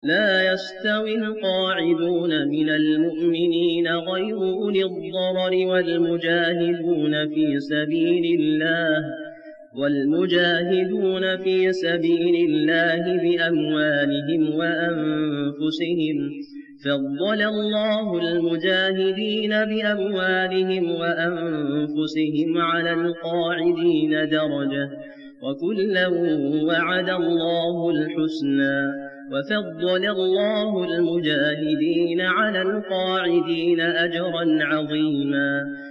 لا يستوي القاعدون من المؤمنين غير أولي الضرر والمجاهدون في سبيل الله بأموالهم وأنفسهم فضل الله المجاهدين بأموالهم وأنفسهم على القاعدين درجة وكلا وعد الله الحسنى وفضل الله المجاهدين على القاعدين أجرا عظيما